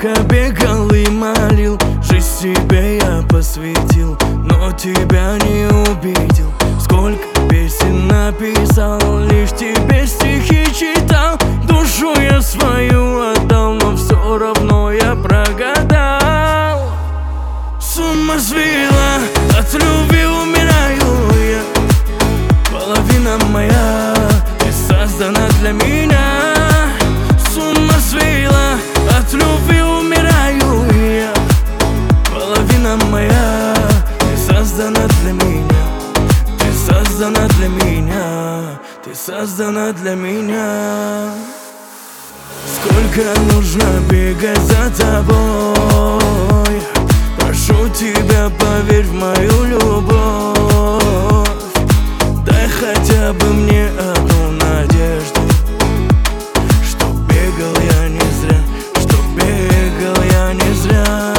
Сколько бегал и молил, жизнь себе я посвятил, но тебя не увидел. Сколько песен написал, лишь тебе стихи читал. Душу я свою отдал, но все равно я прогадал. С ума свела, от любви умираю я. Половина моя, ты создана для меня. С ума свела, от любви умираю я. Половина моя, ты создана для меня. Ты создана для меня. Ты создана для меня. Сколько нужно бегать за тобой? Прошу тебя, поверь в мою любовь. Дай хотя бы мне одну надежду, что бегал я не зря, что бегал я не зря.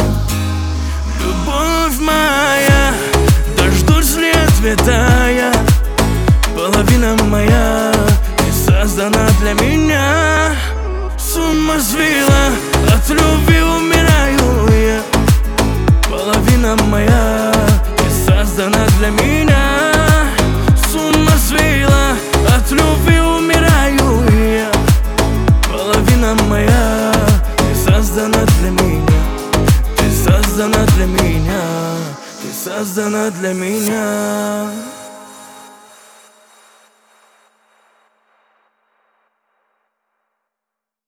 Любовь моя, дождусь ли ответа я? Половина моя, ты создана для меня. С ума свела, от любви умираю я. Половина моя, ты создана для меня. С ума свела, от любви умираю я. Половина моя, ты создана для меня. Ты создана для меня. Ты создана для меня.